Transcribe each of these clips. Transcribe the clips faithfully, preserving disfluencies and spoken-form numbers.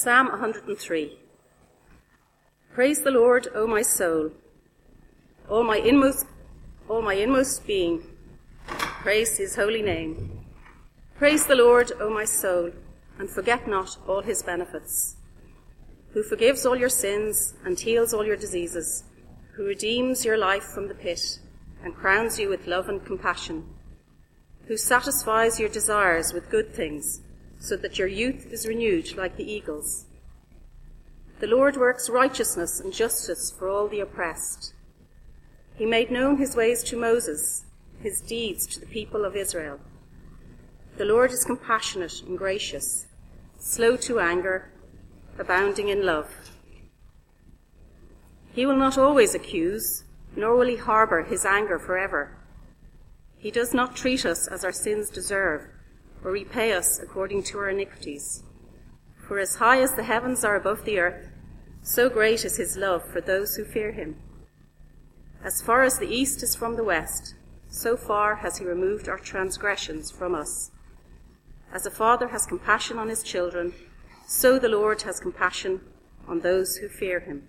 Psalm one hundred three. Praise the Lord, O my soul. All my inmost, all my inmost being, praise his holy name. Praise the Lord, O my soul, and forget not all his benefits, who forgives all your sins and heals all your diseases, who redeems your life from the pit and crowns you with love and compassion, who satisfies your desires with good things, so that your youth is renewed like the eagles. The Lord works righteousness and justice for all the oppressed. He made known his ways to Moses, his deeds to the people of Israel. The Lord is compassionate and gracious, slow to anger, abounding in love. He will not always accuse, nor will he harbour his anger forever. He does not treat us as our sins deserve, or repay us according to our iniquities. For as high as the heavens are above the earth, so great is his love for those who fear him. As far as the east is from the west, so far has he removed our transgressions from us. As a father has compassion on his children, so the Lord has compassion on those who fear him.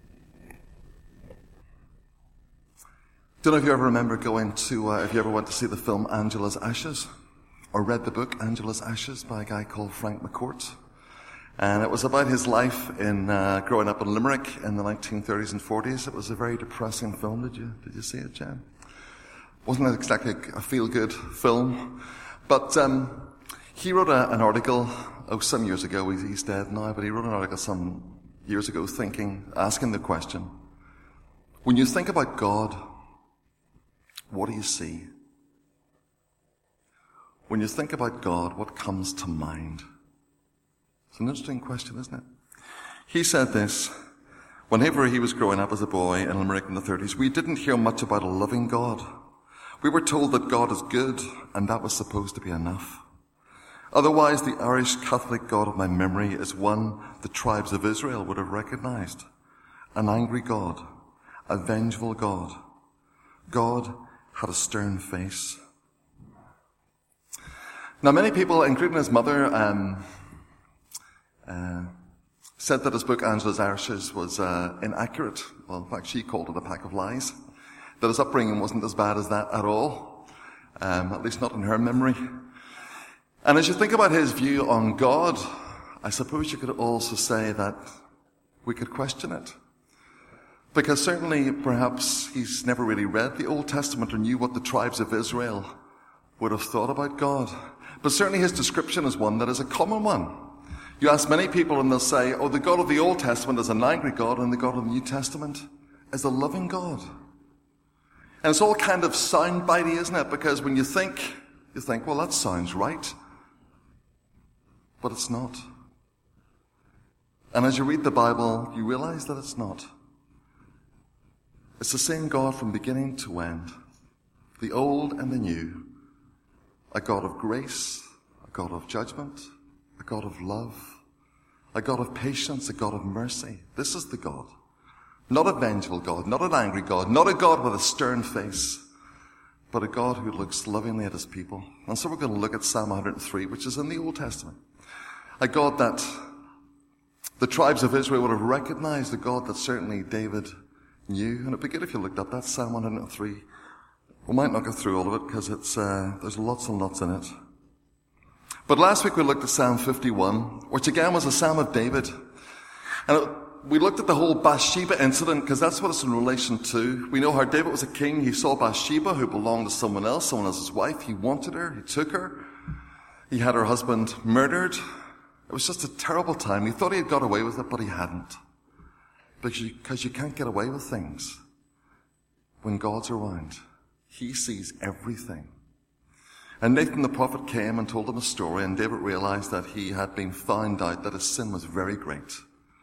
Don't know if you ever remember going to, uh, if you ever went to see the film Angela's Ashes, or read the book Angela's Ashes by a guy called Frank McCourt. And it was about his life in uh, growing up in Limerick in the nineteen thirties and forties. It was a very depressing film. Did you did you see it, Jen? Wasn't exactly a feel-good film. But um, he wrote a, an article, oh, some years ago, he's, he's dead now, but he wrote an article some years ago thinking, asking the question, when you think about God, what do you see? When you think about God, what comes to mind? It's an interesting question, isn't it? He said this, whenever he was growing up as a boy in Limerick in the thirties, we didn't hear much about a loving God. We were told that God is good, and that was supposed to be enough. Otherwise, the Irish Catholic God of my memory is one the tribes of Israel would have recognized. An angry God, a vengeful God. God had a stern face. Now, many people, including his mother, um, uh, said that his book, Angela's Ashes, was uh, inaccurate. Well, in fact, she called it a pack of lies. That his upbringing wasn't as bad as that at all, um, at least not in her memory. And as you think about his view on God, I suppose you could also say that we could question it. Because certainly, perhaps, he's never really read the Old Testament or knew what the tribes of Israel would have thought about God. But certainly his description is one that is a common one. You ask many people and they'll say, oh, the God of the Old Testament is an angry God and the God of the New Testament is a loving God. And it's all kind of soundbitey, isn't it? Because when you think, you think, well, that sounds right. But it's not. And as you read the Bible, you realize that it's not. It's the same God from beginning to end, the old and the new. A God of grace, a God of judgment, a God of love, a God of patience, a God of mercy. This is the God. Not a vengeful God, not an angry God, not a God with a stern face, but a God who looks lovingly at his people. And so we're going to look at Psalm one hundred three, which is in the Old Testament. A God that the tribes of Israel would have recognized, a God that certainly David knew. And it'd be good if you looked up that Psalm one hundred three. We might not go through all of it because it's uh, there's lots and lots in it. But last week we looked at Psalm fifty-one, which again was a Psalm of David. And it, we looked at the whole Bathsheba incident because that's what it's in relation to. We know how David was a king. He saw Bathsheba, who belonged to someone else, someone else's wife. He wanted her. He took her. He had her husband murdered. It was just a terrible time. He thought he had got away with it, but he hadn't. Because you, because you can't get away with things when God's around. He sees everything. And Nathan the prophet came and told him a story, and David realized that he had been found out, that his sin was very great.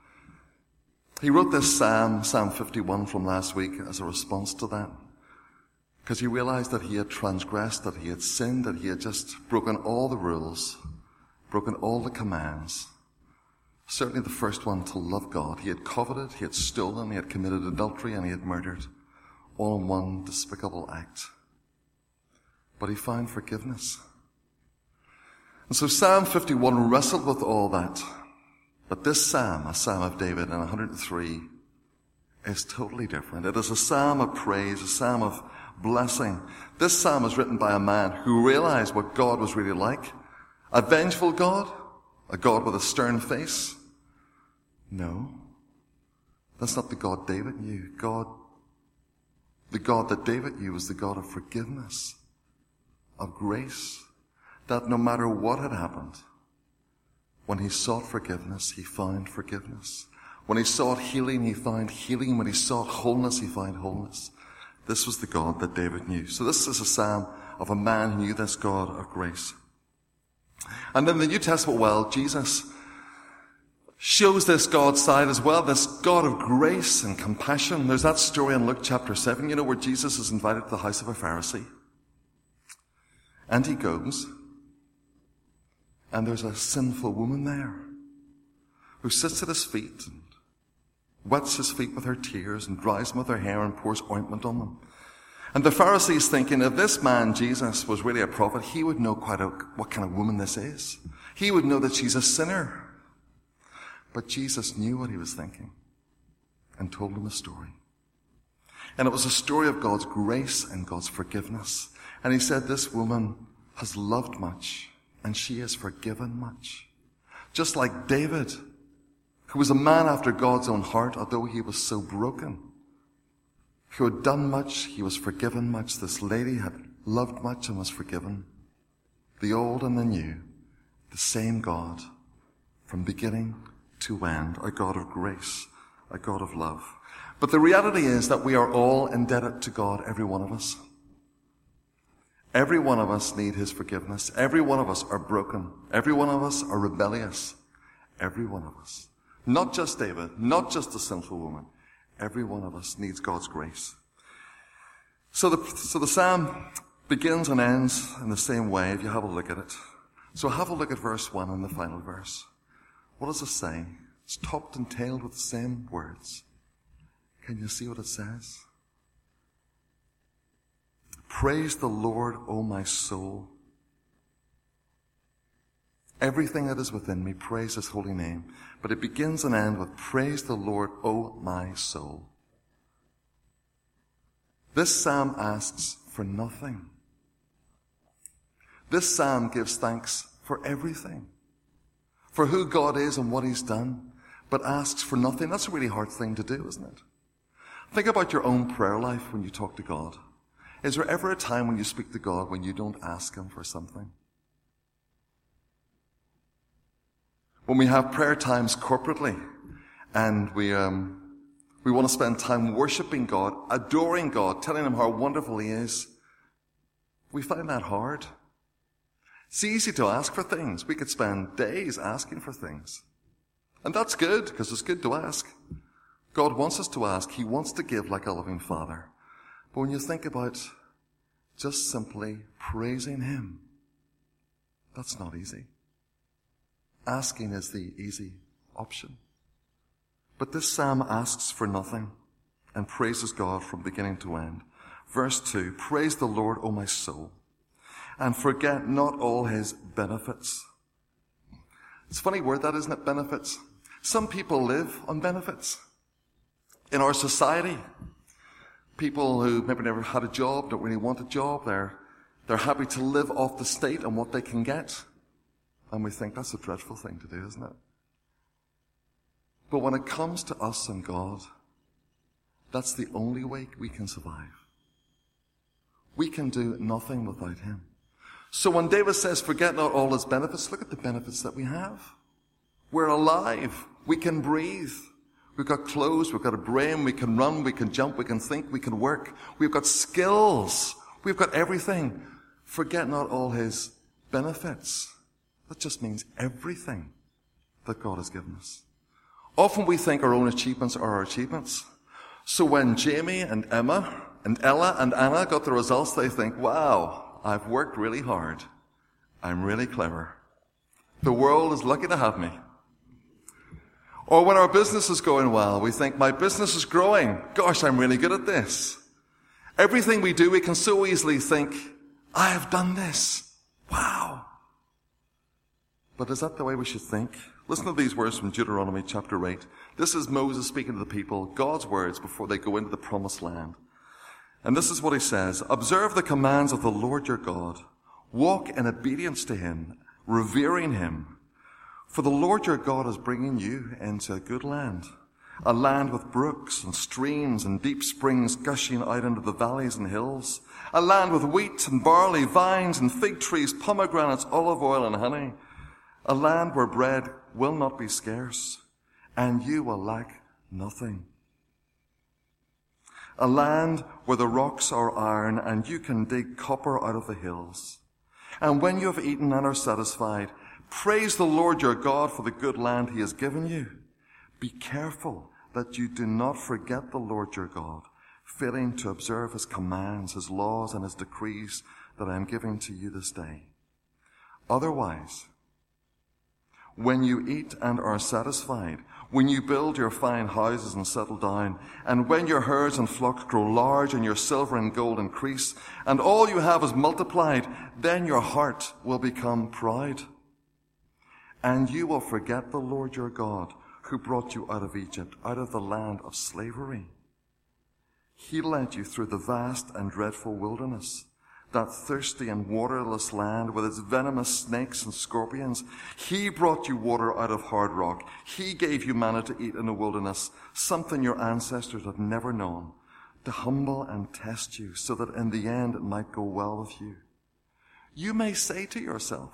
He wrote this psalm, Psalm fifty-one from last week, as a response to that. Because he realized that he had transgressed, that he had sinned, that he had just broken all the rules, broken all the commands. Certainly the first one, to love God. He had coveted, he had stolen, he had committed adultery, and he had murdered. All in one despicable act. But he found forgiveness. And so Psalm fifty-one wrestled with all that. But this psalm, a psalm of David in one hundred three, is totally different. It is a psalm of praise, a psalm of blessing. This psalm is written by a man who realized what God was really like. A vengeful God? A God with a stern face? No. That's not the God David knew. God, the God that David knew was the God of forgiveness, of grace, that no matter what had happened, when he sought forgiveness, he found forgiveness. When he sought healing, he found healing. When he sought wholeness, he found wholeness. This was the God that David knew. So this is a psalm of a man who knew this God of grace. And in the New Testament world, Jesus shows this God side as well, this God of grace and compassion. There's that story in Luke chapter seven, you know, where Jesus is invited to the house of a Pharisee. And he goes, and there's a sinful woman there who sits at his feet and wets his feet with her tears and dries them with her hair and pours ointment on them. And the Pharisees thinking, if this man, Jesus, was really a prophet, he would know quite a, what kind of woman this is. He would know that she's a sinner. But Jesus knew what he was thinking and told him a story. And it was a story of God's grace and God's forgiveness. And he said, this woman has loved much and she has forgiven much. Just like David, who was a man after God's own heart, although he was so broken, who had done much, he was forgiven much. This lady had loved much and was forgiven. The old and the new, the same God, from beginning to end, a God of grace, a God of love. But the reality is that we are all indebted to God, every one of us. Every one of us need his forgiveness. Every one of us are broken. Every one of us are rebellious. Every one of us. Not just David, not just the sinful woman. Every one of us needs God's grace. So the, so the psalm begins and ends in the same way if you have a look at it. So have a look at verse one and the final verse. What does it say? It's topped and tailed with the same words. Can you see what it says? Praise the Lord, O my soul. Everything that is within me, praise his holy name. But it begins and ends with, praise the Lord, O my soul. This psalm asks for nothing. This psalm gives thanks for everything, for who God is and what he's done, but asks for nothing. That's a really hard thing to do, isn't it? Think about your own prayer life when you talk to God. Is there ever a time when you speak to God when you don't ask him for something? When we have prayer times corporately and we um, we want to spend time worshiping God, adoring God, telling him how wonderful he is, we find that hard. It's easy to ask for things. We could spend days asking for things. And that's good, because it's good to ask. God wants us to ask. He wants to give like a loving Father. But when you think about just simply praising him, that's not easy. Asking is the easy option. But this psalm asks for nothing and praises God from beginning to end. Verse two, praise the Lord, O my soul, and forget not all his benefits. It's a funny word, that, isn't it? Benefits. Some people live on benefits. In our society, people who maybe never had a job, don't really want a job, they're, they're happy to live off the state and what they can get. And we think that's a dreadful thing to do, isn't it? But when it comes to us and God, that's the only way we can survive. We can do nothing without him. So when David says, forget not all his benefits, look at the benefits that we have. We're alive. We can breathe. We've got clothes. We've got a brain. We can run. We can jump. We can think. We can work. We've got skills. We've got everything. Forget not all his benefits. That just means everything that God has given us. Often we think our own achievements are our achievements. So when Jamie and Emma and Ella and Anna got the results, they think, wow, I've worked really hard. I'm really clever. The world is lucky to have me. Or when our business is going well, we think, my business is growing. Gosh, I'm really good at this. Everything we do, we can so easily think, I have done this. Wow. But is that the way we should think? Listen to these words from Deuteronomy chapter eight. This is Moses speaking to the people, God's words before they go into the promised land. And this is what he says: observe the commands of the Lord your God. Walk in obedience to him, revering him. For the Lord your God is bringing you into a good land, a land with brooks and streams and deep springs gushing out into the valleys and hills, a land with wheat and barley, vines and fig trees, pomegranates, olive oil and honey, a land where bread will not be scarce, and you will lack nothing. A land where the rocks are iron, and you can dig copper out of the hills. And when you have eaten and are satisfied, praise the Lord your God for the good land he has given you. Be careful that you do not forget the Lord your God, failing to observe his commands, his laws, and his decrees that I am giving to you this day. Otherwise, when you eat and are satisfied, when you build your fine houses and settle down, and when your herds and flocks grow large and your silver and gold increase, and all you have is multiplied, then your heart will become proud. And you will forget the Lord your God, who brought you out of Egypt, out of the land of slavery. He led you through the vast and dreadful wilderness, that thirsty and waterless land with its venomous snakes and scorpions. He brought you water out of hard rock. He gave you manna to eat in the wilderness, something your ancestors had never known, to humble and test you, so that in the end it might go well with you. You may say to yourself,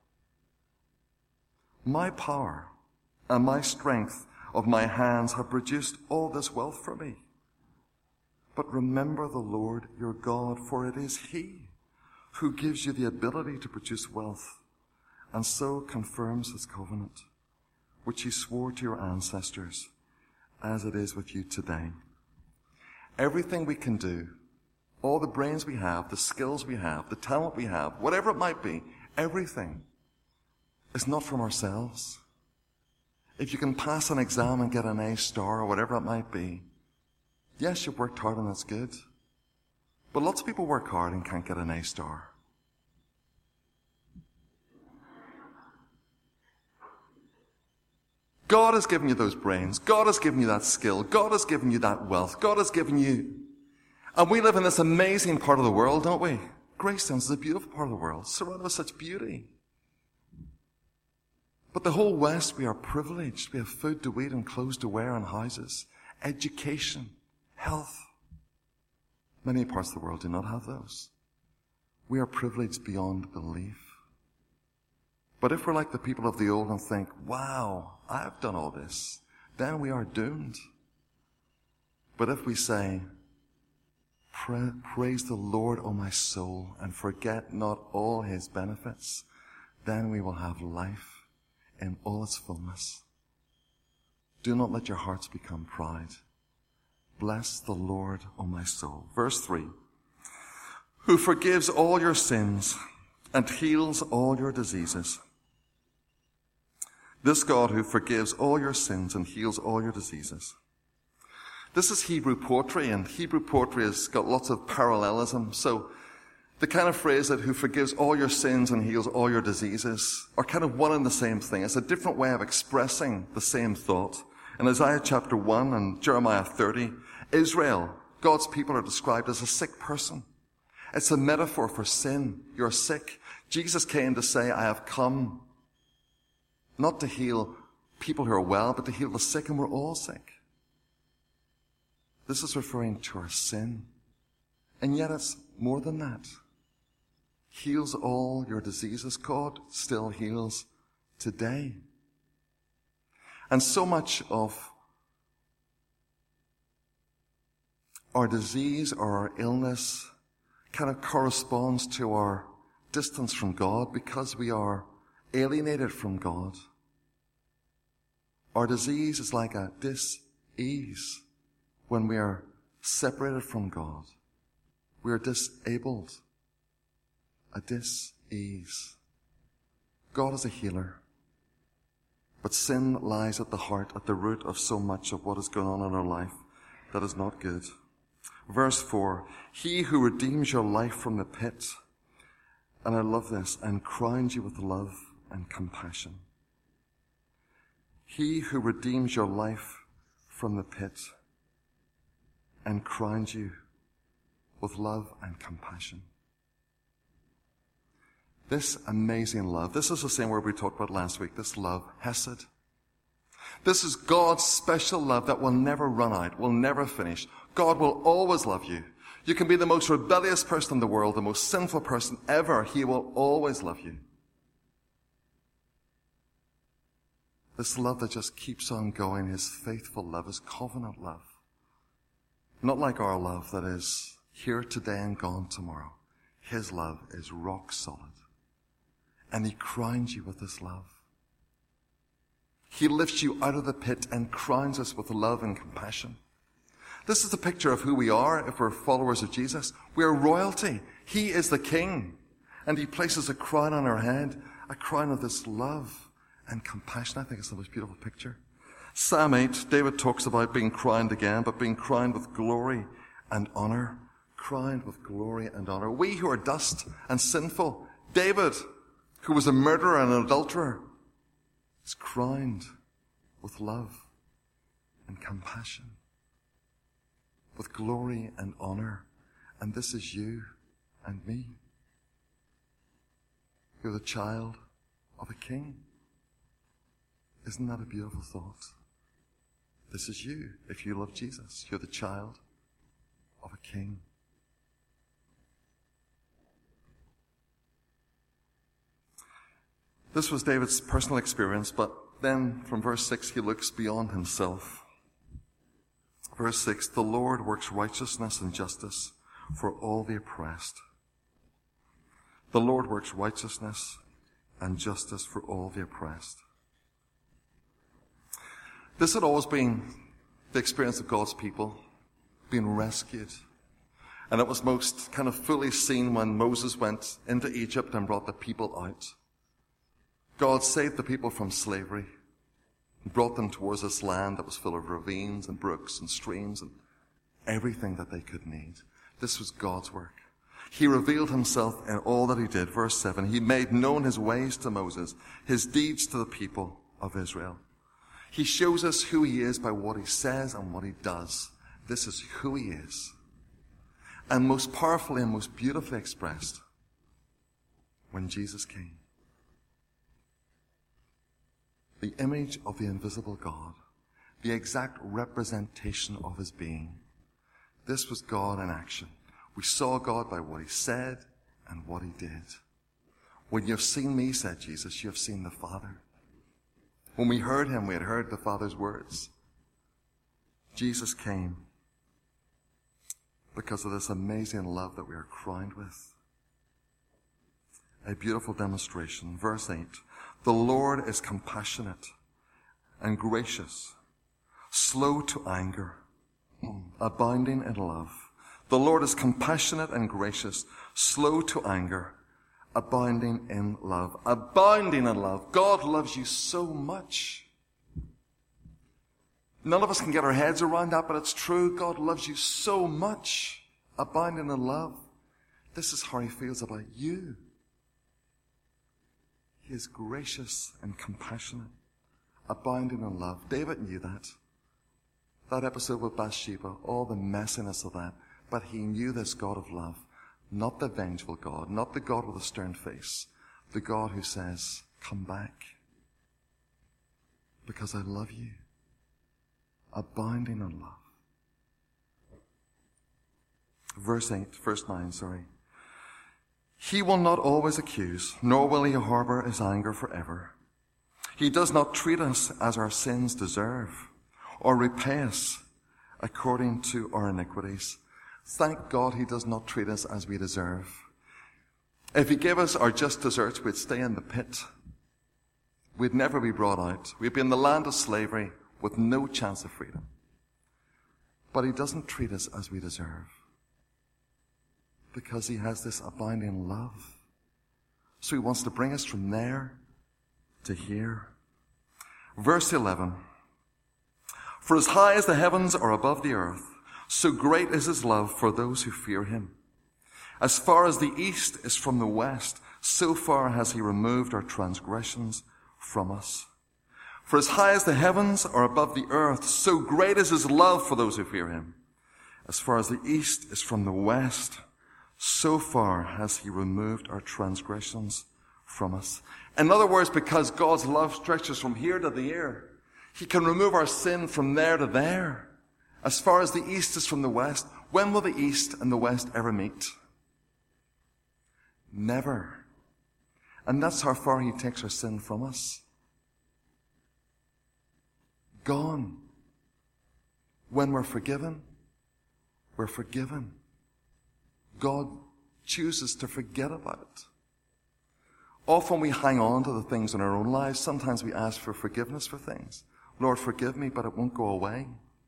my power and my strength of my hands have produced all this wealth for me. But remember the Lord your God, for it is he who gives you the ability to produce wealth, and so confirms his covenant, which he swore to your ancestors, as it is with you today. Everything we can do, all the brains we have, the skills we have, the talent we have, whatever it might be, everything is not from ourselves. If you can pass an exam and get an A star or whatever it might be, yes, you've worked hard and that's good. But lots of people work hard and can't get an A star. God has given you those brains. God has given you that skill. God has given you that wealth. God has given you... And we live in this amazing part of the world, don't we? Greystones is a beautiful part of the world, surrounded with such beauty. But the whole West, we are privileged. We have food to eat and clothes to wear and houses, education, health. Many parts of the world do not have those. We are privileged beyond belief. But if we're like the people of the old and think, wow, I've done all this, then we are doomed. But if we say, Pra- praise the Lord, O my soul, and forget not all his benefits, then we will have life in all its fullness. Do not let your hearts become proud. Bless the Lord, O my soul. Verse three. Who forgives all your sins and heals all your diseases. This God who forgives all your sins and heals all your diseases. This is Hebrew poetry, and Hebrew poetry has got lots of parallelism. So the kind of phrase that who forgives all your sins and heals all your diseases are kind of one and the same thing. It's a different way of expressing the same thought. In Isaiah chapter one and Jeremiah thirty, Israel, God's people, are described as a sick person. It's a metaphor for sin. You're sick. Jesus came to say, I have come not to heal people who are well, but to heal the sick, and we're all sick. This is referring to our sin. And yet it's more than that. Heals all your diseases. God still heals today. And so much of our disease or our illness kind of corresponds to our distance from God because we are alienated from God. Our disease is like a dis-ease when we are separated from God. We are disabled. A dis-ease. God is a healer. But sin lies at the heart, at the root of so much of what is going on in our life that is not good. Verse four, he who redeems your life from the pit, and I love this, and crowns you with love and compassion. He who redeems your life from the pit and crowns you with love and compassion. This amazing love, this is the same word we talked about last week, this love, hesed. This is God's special love that will never run out, will never finish. God will always love you. You can be the most rebellious person in the world, the most sinful person ever. He will always love you. This love that just keeps on going, his faithful love, his covenant love. Not like our love that is here today and gone tomorrow. His love is rock solid. And he crowns you with his love. He lifts you out of the pit and crowns us with love and compassion. This is a picture of who we are if we're followers of Jesus. We are royalty. He is the king. And he places a crown on our head, a crown of this love and compassion. I think it's the most beautiful picture. Psalm eight, David talks about being crowned again, but being crowned with glory and honor. Crowned with glory and honor. We who are dust and sinful, David, who was a murderer and an adulterer, is crowned with love and compassion, with glory and honor. And this is you and me. You're the child of a king. Isn't that a beautiful thought? This is you. If you love Jesus, you're the child of a king. This was David's personal experience, but then from verse six, he looks beyond himself. Verse six, the Lord works righteousness and justice for all the oppressed. The Lord works righteousness and justice for all the oppressed. This had always been the experience of God's people, being rescued. And it was most kind of fully seen when Moses went into Egypt and brought the people out. God saved the people from slavery and brought them towards this land that was full of ravines and brooks and streams and everything that they could need. This was God's work. He revealed himself in all that he did. Verse seven, he made known his ways to Moses, his deeds to the people of Israel. He shows us who he is by what he says and what he does. This is who he is. And most powerfully and most beautifully expressed when Jesus came. The image of the invisible God, the exact representation of his being. This was God in action. We saw God by what he said and what he did. When you have seen me, said Jesus, you have seen the Father. When we heard him, we had heard the Father's words. Jesus came because of this amazing love that we are crowned with. A beautiful demonstration. Verse eight. The Lord is compassionate and gracious, slow to anger, abounding in love. The Lord is compassionate and gracious, slow to anger, abounding in love. Abounding in love. God loves you so much. None of us can get our heads around that, but it's true. God loves you so much. Abounding in love. This is how he feels about you. He is gracious and compassionate, abounding in love. David knew that. That episode with Bathsheba, all the messiness of that. But he knew this God of love. Not the vengeful God, not the God with a stern face. The God who says, come back. Because I love you. Abounding in love. Verse eight, verse nine, sorry. He will not always accuse, nor will he harbor his anger forever. He does not treat us as our sins deserve, or repay us according to our iniquities. Thank God he does not treat us as we deserve. If he gave us our just deserts, we'd stay in the pit. We'd never be brought out. We'd be in the land of slavery with no chance of freedom. But he doesn't treat us as we deserve. Because he has this abounding love. So he wants to bring us from there to here. Verse eleven. For as high as the heavens are above the earth, so great is his love for those who fear him. As far as the east is from the west, so far has he removed our transgressions from us. For as high as the heavens are above the earth, so great is his love for those who fear him. As far as the east is from the west, so far has he removed our transgressions from us. In other words, because God's love stretches from here to there, he can remove our sin from there to there. As far as the east is from the west, when will the east and the west ever meet? Never. And that's how far he takes our sin from us. Gone. When we're forgiven, we're forgiven. God chooses to forget about it. Often we hang on to the things in our own lives. Sometimes we ask for forgiveness for things. Lord, forgive me, but it won't go away.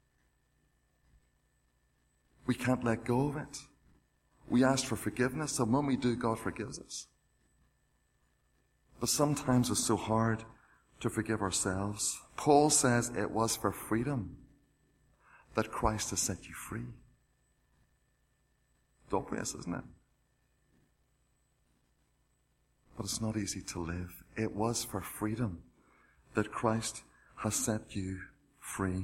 We can't let go of it. We ask for forgiveness, and when we do, God forgives us. But sometimes it's so hard to forgive ourselves. Paul says it was for freedom that Christ has set you free. It's obvious, isn't it? But it's not easy to live. It was for freedom that Christ has set you free.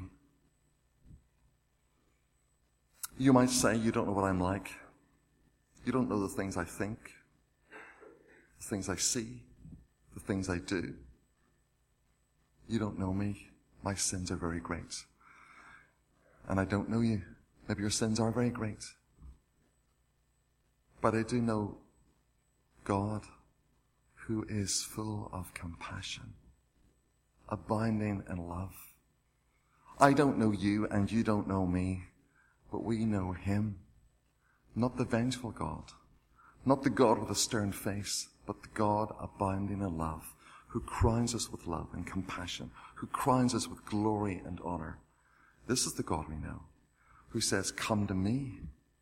You might say, you don't know what I'm like. You don't know the things I think, the things I see, the things I do. You don't know me. My sins are very great. And I don't know you. Maybe your sins are very great. But I do know God, who is full of compassion, abounding in love. I don't know you and you don't know me, but we know him. Not the vengeful God, not the God with a stern face, but the God abounding in love, who crowns us with love and compassion, who crowns us with glory and honor. This is the God we know, who says, come to me,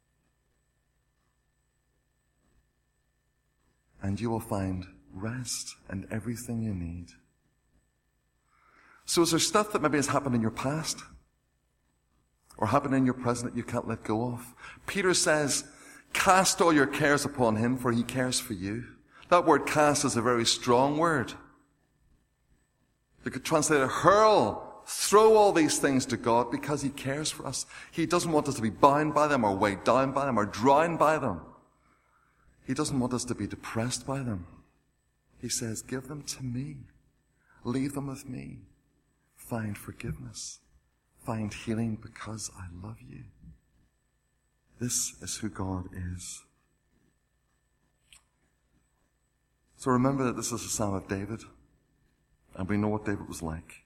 and you will find rest and everything you need. So is there stuff that maybe has happened in your past or happened in your present that you can't let go of? Peter says, cast all your cares upon him, for he cares for you. That word cast is a very strong word. You could translate it, hurl, throw all these things to God because he cares for us. He doesn't want us to be bound by them or weighed down by them or drowned by them. He doesn't want us to be depressed by them. He says, give them to me. Leave them with me. Find forgiveness. Find healing because I love you. This is who God is. So remember that this is a Psalm of David, and we know what David was like.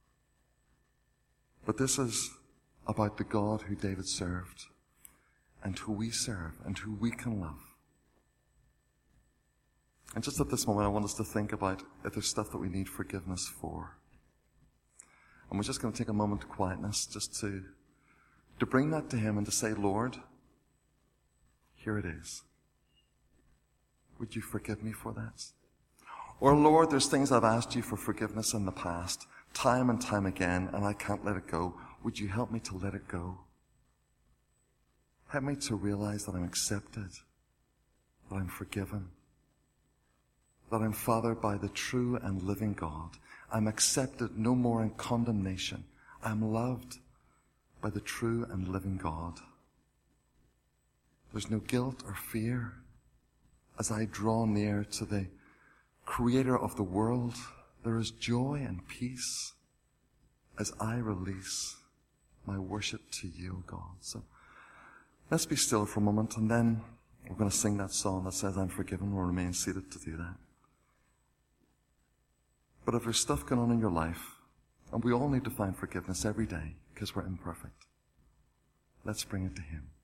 But this is about the God who David served, and who we serve, and who we can love. And just at this moment, I want us to think about if there's stuff that we need forgiveness for. And we're just going to take a moment of quietness just to, to bring that to him and to say, Lord, here it is. Would you forgive me for that? Or, Lord, there's things I've asked you for forgiveness in the past, time and time again, and I can't let it go. Would you help me to let it go? Help me to realize that I'm accepted, that I'm forgiven, that I'm fathered by the true and living God. I'm accepted no more in condemnation. I'm loved by the true and living God. There's no guilt or fear as I draw near to the Creator of the world. There is joy and peace as I release my worship to you, God. So let's be still for a moment, and then we're going to sing that song that says, I'm forgiven. We'll remain seated to do that. But if there's stuff going on in your life, and we all need to find forgiveness every day because we're imperfect, let's bring it to him.